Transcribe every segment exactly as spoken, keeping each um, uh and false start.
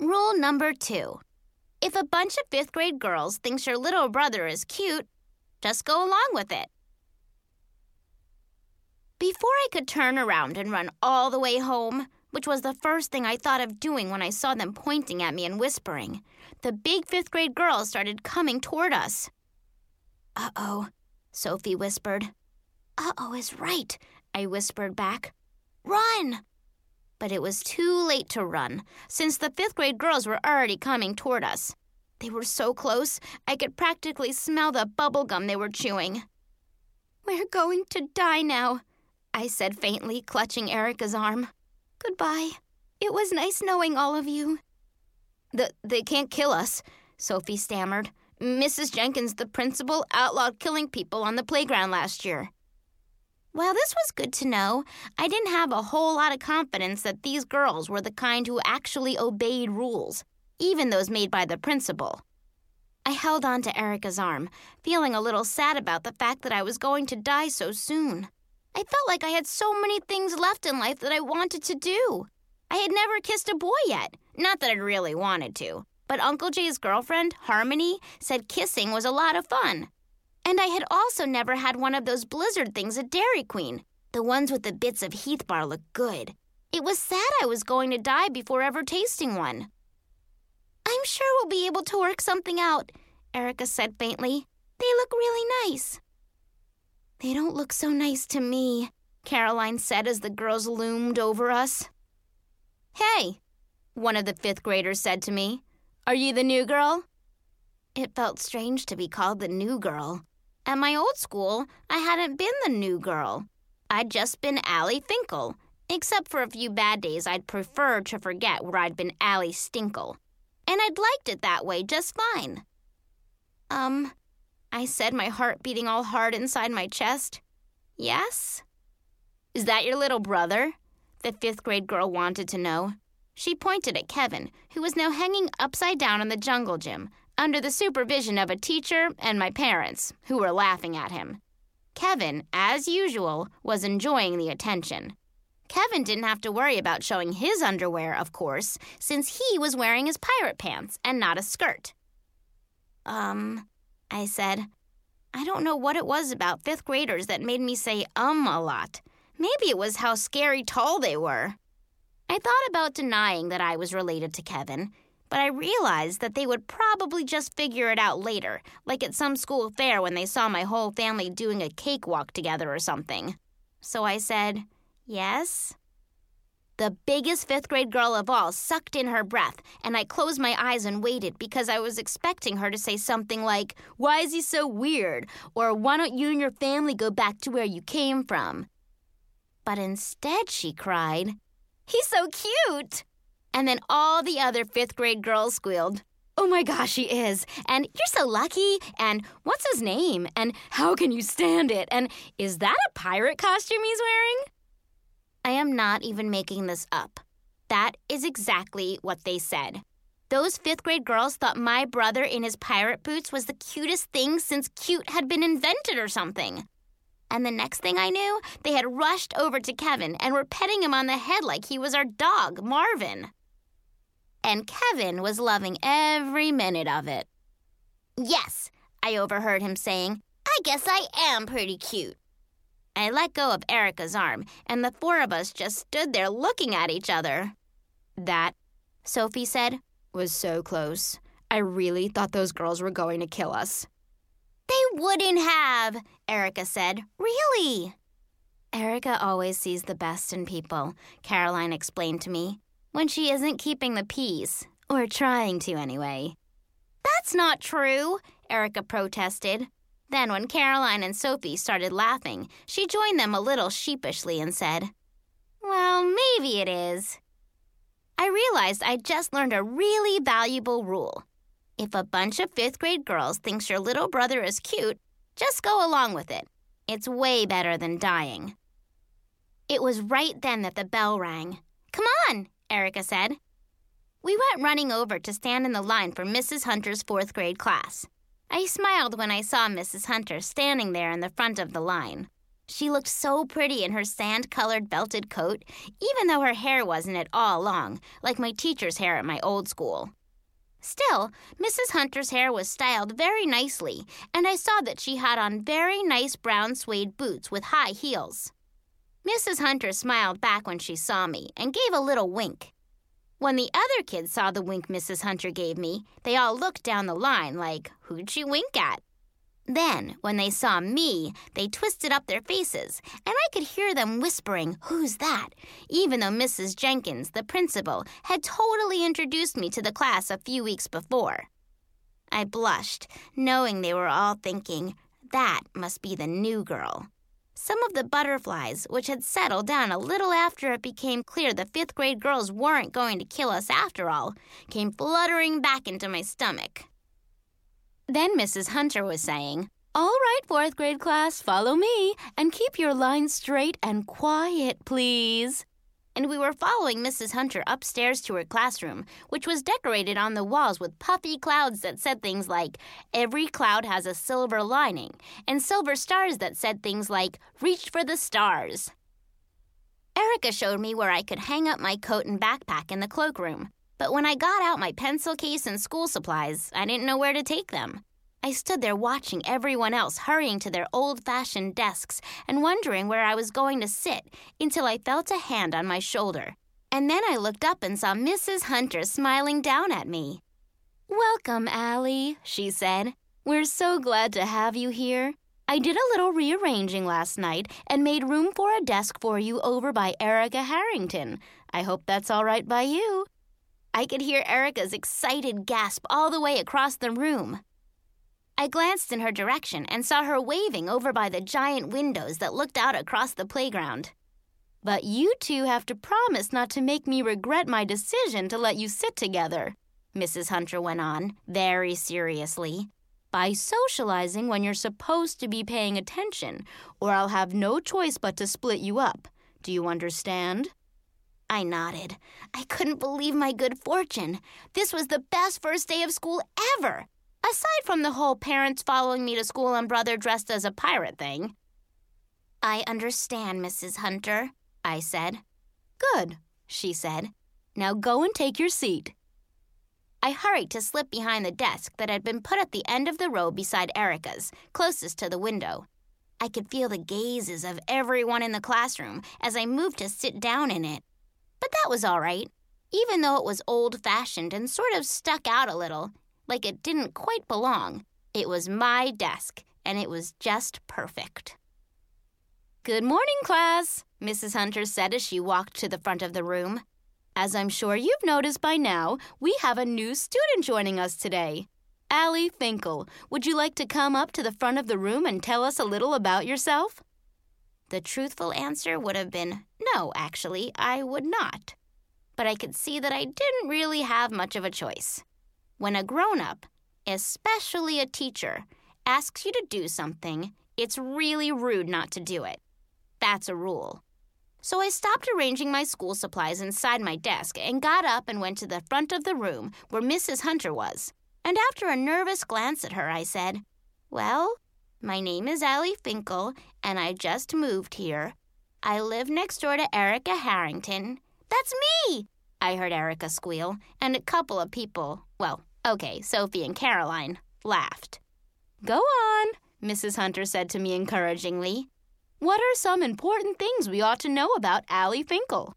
Rule number two. If a bunch of fifth grade girls thinks your little brother is cute, just go along with it. Before I could turn around and run all the way home, which was the first thing I thought of doing when I saw them pointing at me and whispering, the big fifth grade girls started coming toward us. Uh-oh, Sophie whispered. Uh-oh is right, I whispered back. Run! But it was too late to run, since the fifth grade girls were already coming toward us. They were so close, I could practically smell the bubble gum they were chewing. We're going to die now, I said faintly, clutching Erica's arm. Goodbye. It was nice knowing all of you. The, they can't kill us, Sophie stammered. Missus Jenkins, the principal, outlawed killing people on the playground last year. While this was good to know, I didn't have a whole lot of confidence that these girls were the kind who actually obeyed rules, even those made by the principal. I held on to Erica's arm, feeling a little sad about the fact that I was going to die so soon. I felt like I had so many things left in life that I wanted to do. I had never kissed a boy yet, not that I really wanted to, but Uncle Jay's girlfriend, Harmony, said kissing was a lot of fun. And I had also never had one of those blizzard things at Dairy Queen. The ones with the bits of Heath Bar looked good. It was sad I was going to die before ever tasting one. I'm sure we'll be able to work something out, Erica said faintly. They look really nice. They don't look so nice to me, Caroline said as the girls loomed over us. Hey, one of the fifth graders said to me. Are you the new girl? It felt strange to be called the new girl. At my old school, I hadn't been the new girl. I'd just been Allie Finkel, except for a few bad days I'd preferred to forget where I'd been Allie Stinkle. And I'd liked it that way just fine. Um, I said, my heart beating all hard inside my chest. Yes? Is that your little brother? The fifth grade girl wanted to know. She pointed at Kevin, who was now hanging upside down in the jungle gym, under the supervision of a teacher and my parents, who were laughing at him. Kevin, as usual, was enjoying the attention. Kevin didn't have to worry about showing his underwear, of course, since he was wearing his pirate pants and not a skirt. Um, I said, I don't know what it was about fifth graders that made me say um a lot. Maybe it was how scary tall they were. I thought about denying that I was related to Kevin, but I realized that they would probably just figure it out later, like at some school fair when they saw my whole family doing a cakewalk together or something. So I said, yes? The biggest fifth grade girl of all sucked in her breath, and I closed my eyes and waited because I was expecting her to say something like, why is he so weird? Or why don't you and your family go back to where you came from? But instead she cried, he's so cute! And then all the other fifth grade girls squealed, oh my gosh, he is, and you're so lucky, and what's his name, and how can you stand it, and is that a pirate costume he's wearing? I am not even making this up. That is exactly what they said. Those fifth grade girls thought my brother in his pirate boots was the cutest thing since cute had been invented or something. And the next thing I knew, they had rushed over to Kevin and were petting him on the head like he was our dog, Marvin. And Kevin was loving every minute of it. Yes, I overheard him saying, I guess I am pretty cute. I let go of Erica's arm, and the four of us just stood there looking at each other. That, Sophie said, was so close. I really thought those girls were going to kill us. They wouldn't have, Erica said. Really? Erica always sees the best in people, Caroline explained to me, when she isn't keeping the peace, or trying to anyway. That's not true, Erica protested. Then when Caroline and Sophie started laughing, she joined them a little sheepishly and said, well, maybe it is. I realized I'd just learned a really valuable rule. If a bunch of fifth grade girls thinks your little brother is cute, just go along with it. It's way better than dying. It was right then that the bell rang. Come on, Erica said. We went running over to stand in the line for Missus Hunter's fourth grade class. I smiled when I saw Missus Hunter standing there in the front of the line. She looked so pretty in her sand-colored belted coat, even though her hair wasn't at all long, like my teacher's hair at my old school. Still, Missus Hunter's hair was styled very nicely, and I saw that she had on very nice brown suede boots with high heels. Missus Hunter smiled back when she saw me and gave a little wink. When the other kids saw the wink Missus Hunter gave me, they all looked down the line like, who'd she wink at? Then, when they saw me, they twisted up their faces, and I could hear them whispering, "Who's that?" even though Missus Jenkins, the principal, had totally introduced me to the class a few weeks before. I blushed, knowing they were all thinking, that must be the new girl. Some of the butterflies, which had settled down a little after it became clear the fifth grade girls weren't going to kill us after all, came fluttering back into my stomach. Then Missus Hunter was saying, "All right, fourth grade class, follow me, and keep your lines straight and quiet, please." And we were following Missus Hunter upstairs to her classroom, which was decorated on the walls with puffy clouds that said things like, "Every cloud has a silver lining," and silver stars that said things like, "Reach for the stars." Erica showed me where I could hang up my coat and backpack in the cloakroom. But when I got out my pencil case and school supplies, I didn't know where to take them. I stood there watching everyone else hurrying to their old-fashioned desks and wondering where I was going to sit until I felt a hand on my shoulder. And then I looked up and saw Missus Hunter smiling down at me. "Welcome, Allie," she said. "We're so glad to have you here. I did a little rearranging last night and made room for a desk for you over by Erica Harrington. I hope that's all right by you." I could hear Erica's excited gasp all the way across the room. I glanced in her direction and saw her waving over by the giant windows that looked out across the playground. "But you two have to promise not to make me regret my decision to let you sit together," Missus Hunter went on, very seriously. "By socializing when you're supposed to be paying attention, or I'll have no choice but to split you up. Do you understand?" I nodded. I couldn't believe my good fortune. This was the best first day of school ever, aside from the whole parents following me to school and brother dressed as a pirate thing. "I understand, Missus Hunter," I said. "Good," she said. "Now go and take your seat." I hurried to slip behind the desk that had been put at the end of the row beside Erica's, closest to the window. I could feel the gazes of everyone in the classroom as I moved to sit down in it. But that was all right, even though it was old-fashioned and sort of stuck out a little, like it didn't quite belong. It was my desk, and it was just perfect. "Good morning, class," Missus Hunter said as she walked to the front of the room. "As I'm sure you've noticed by now, we have a new student joining us today. Allie Finkel, would you like to come up to the front of the room and tell us a little about yourself?" The truthful answer would have been, no, actually, I would not. But I could see that I didn't really have much of a choice. When a grown-up, especially a teacher, asks you to do something, it's really rude not to do it. That's a rule. So I stopped arranging my school supplies inside my desk and got up and went to the front of the room where Missus Hunter was. And after a nervous glance at her, I said, "Well, my name is Allie Finkel, and I just moved here. I live next door to Erica Harrington." "That's me!" I heard Erica squeal, and a couple of people, well, okay, Sophie and Caroline, laughed. "Go on," Missus Hunter said to me encouragingly. "What are some important things we ought to know about Allie Finkel?"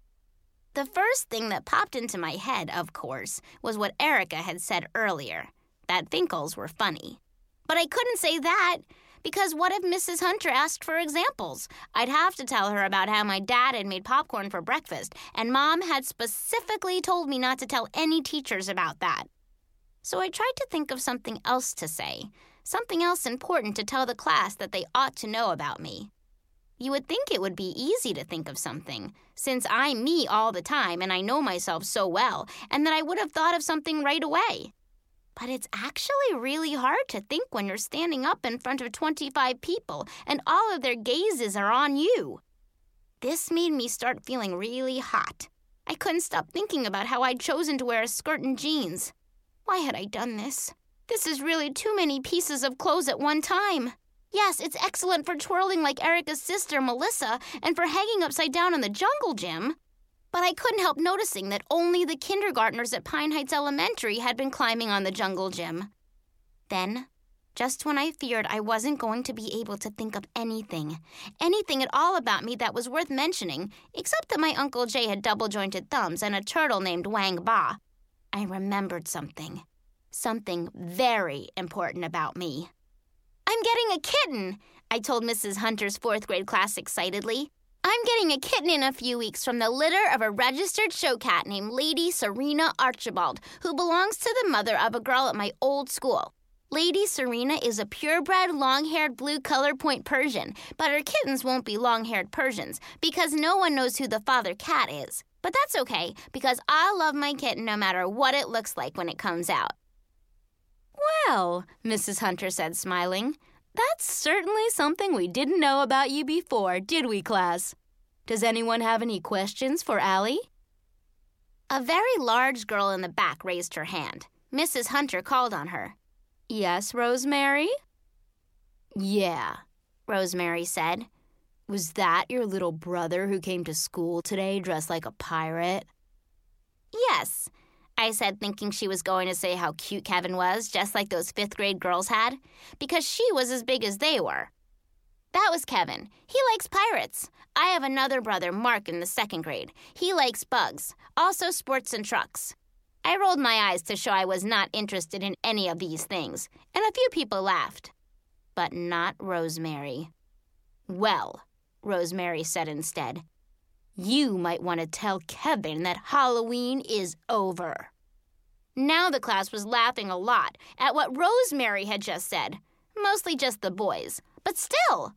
The first thing that popped into my head, of course, was what Erica had said earlier, that Finkels were funny. But I couldn't say that, because what if Missus Hunter asked for examples? I'd have to tell her about how my dad had made popcorn for breakfast, and Mom had specifically told me not to tell any teachers about that. So I tried to think of something else to say, something else important to tell the class that they ought to know about me. You would think it would be easy to think of something, since I'm me all the time and I know myself so well, and that I would have thought of something right away. But it's actually really hard to think when you're standing up in front of twenty-five people and all of their gazes are on you. This made me start feeling really hot. I couldn't stop thinking about how I'd chosen to wear a skirt and jeans. Why had I done this? This is really too many pieces of clothes at one time. Yes, it's excellent for twirling like Erica's sister, Melissa, and for hanging upside down in the jungle gym. But I couldn't help noticing that only the kindergartners at Pine Heights Elementary had been climbing on the jungle gym. Then, just when I feared I wasn't going to be able to think of anything, anything at all about me that was worth mentioning, except that my Uncle Jay had double-jointed thumbs and a turtle named Wang Ba, I remembered something. Something very important about me. I'm getting a kitten, I told Missus Hunter's fourth grade class excitedly. I'm getting a kitten in a few weeks from the litter of a registered show cat named Lady Serena Archibald, who belongs to the mother of a girl at my old school. Lady Serena is a purebred, long-haired blue color point Persian, but her kittens won't be long-haired Persians because no one knows who the father cat is. But that's okay, because I love my kitten no matter what it looks like when it comes out. Well, Missus Hunter said, smiling, that's certainly something we didn't know about you before, did we, class? Does anyone have any questions for Allie? A very large girl in the back raised her hand. Missus Hunter called on her. Yes, Rosemary? Yeah, Rosemary said. Was that your little brother who came to school today dressed like a pirate? Yes, I said, thinking she was going to say how cute Kevin was, just like those fifth grade girls had, because she was as big as they were. That was Kevin. He likes pirates. I have another brother, Mark, in the second grade. He likes bugs, also sports and trucks. I rolled my eyes to show I was not interested in any of these things, and a few people laughed. But not Rosemary. Well, Rosemary said instead, you might want to tell Kevin that Halloween is over. Now the class was laughing a lot at what Rosemary had just said, mostly just the boys, but still.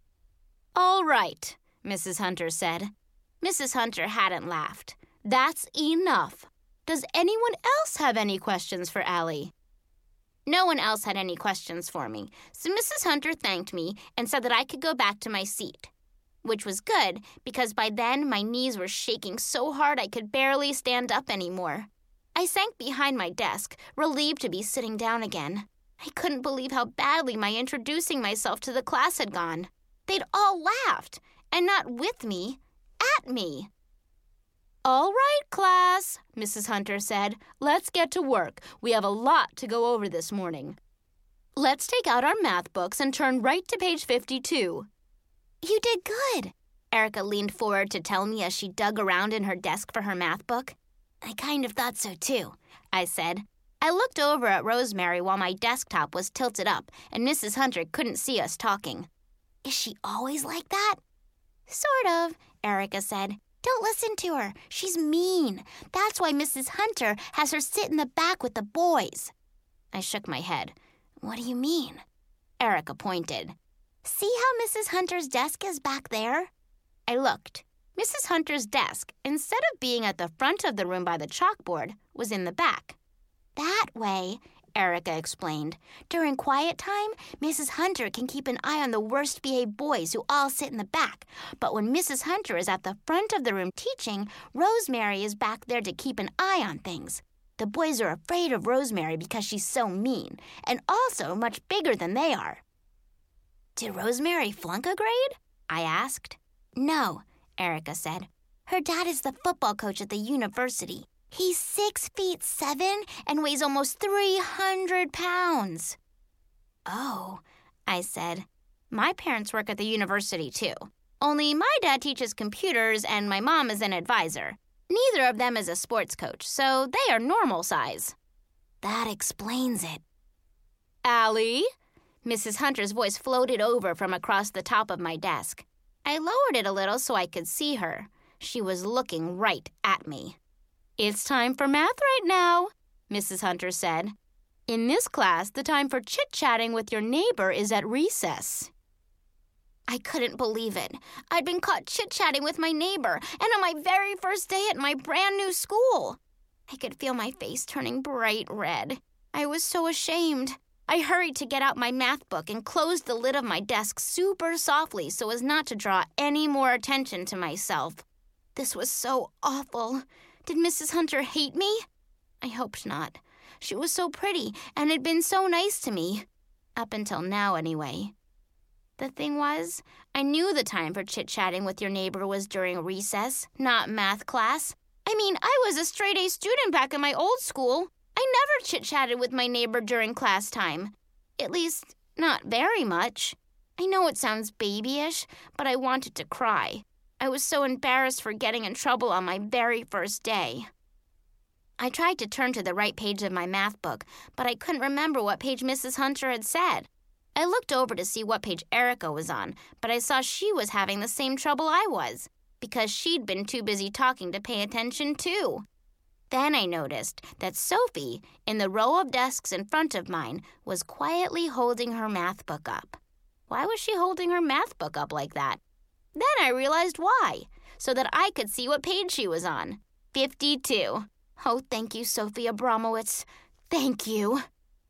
All right, Missus Hunter said. Missus Hunter hadn't laughed. That's enough. Does anyone else have any questions for Allie? No one else had any questions for me, so Missus Hunter thanked me and said that I could go back to my seat. Which was good, because by then my knees were shaking so hard I could barely stand up anymore. I sank behind my desk, relieved to be sitting down again. I couldn't believe how badly my introducing myself to the class had gone. They'd all laughed, and not with me, at me. All right, class, Missus Hunter said. Let's get to work. We have a lot to go over this morning. Let's take out our math books and turn right to page fifty-two. You did good, Erica leaned forward to tell me as she dug around in her desk for her math book. I kind of thought so, too, I said. I looked over at Rosemary while my desktop was tilted up and Missus Hunter couldn't see us talking. Is she always like that? Sort of, Erica said. Don't listen to her. She's mean. That's why Missus Hunter has her sit in the back with the boys. I shook my head. What do you mean? Erica pointed. See how Missus Hunter's desk is back there? I looked. Missus Hunter's desk, instead of being at the front of the room by the chalkboard, was in the back. That way, Erica explained. During quiet time, Missus Hunter can keep an eye on the worst-behaved boys who all sit in the back. But when Missus Hunter is at the front of the room teaching, Rosemary is back there to keep an eye on things. The boys are afraid of Rosemary because she's so mean, and also much bigger than they are. Did Rosemary flunk a grade? I asked. No, Erica said. Her dad is the football coach at the university. He's six feet seven and weighs almost three hundred pounds. Oh, I said. My parents work at the university, too. Only my dad teaches computers and my mom is an advisor. Neither of them is a sports coach, so they are normal size. That explains it. Allie? Missus Hunter's voice floated over from across the top of my desk. I lowered it a little so I could see her. She was looking right at me. It's time for math right now, Missus Hunter said. In this class, the time for chit-chatting with your neighbor is at recess. I couldn't believe it. I'd been caught chit-chatting with my neighbor, and on my very first day at my brand new school. I could feel my face turning bright red. I was so ashamed. I hurried to get out my math book and closed the lid of my desk super softly so as not to draw any more attention to myself. This was so awful. Did Missus Hunter hate me? I hoped not. She was so pretty and had been so nice to me. Up until now, anyway. The thing was, I knew the time for chit-chatting with your neighbor was during recess, not math class. I mean, I was a straight-A student back in my old school. I never chit-chatted with my neighbor during class time. At least, not very much. I know it sounds babyish, but I wanted to cry. I was so embarrassed for getting in trouble on my very first day. I tried to turn to the right page of my math book, but I couldn't remember what page Missus Hunter had said. I looked over to see what page Erica was on, but I saw she was having the same trouble I was, because she'd been too busy talking to pay attention too. Then I noticed that Sophie, in the row of desks in front of mine, was quietly holding her math book up. Why was she holding her math book up like that? Then I realized why, so that I could see what page she was on. fifty-two. Oh, thank you, Sophie Abramowitz. Thank you.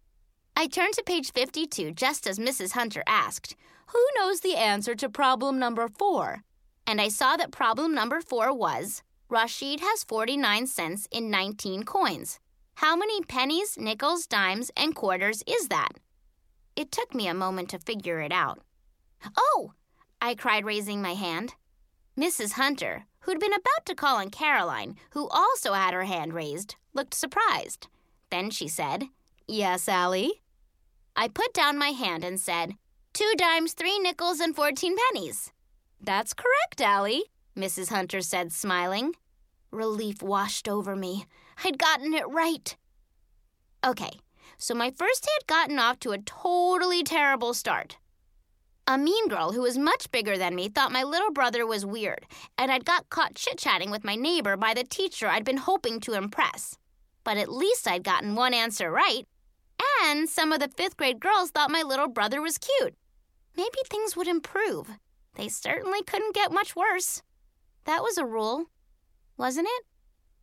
I turned to page fifty-two just as Missus Hunter asked, "Who knows the answer to problem number four?" And I saw that problem number four was, Rashid has forty-nine cents in nineteen coins. How many pennies, nickels, dimes, and quarters is that? It took me a moment to figure it out. "Oh!" I cried, raising my hand. Missus Hunter, who'd been about to call on Caroline, who also had her hand raised, looked surprised. Then she said, "Yes, Allie?" I put down my hand and said, two dimes, three nickels, and fourteen pennies. "That's correct, Allie," Missus Hunter said, smiling. Relief washed over me. I'd gotten it right. Okay, so my first day had gotten off to a totally terrible start. A mean girl who was much bigger than me thought my little brother was weird, and I'd got caught chit-chatting with my neighbor by the teacher I'd been hoping to impress. But at least I'd gotten one answer right, and some of the fifth grade girls thought my little brother was cute. Maybe things would improve. They certainly couldn't get much worse. That was a rule, wasn't it?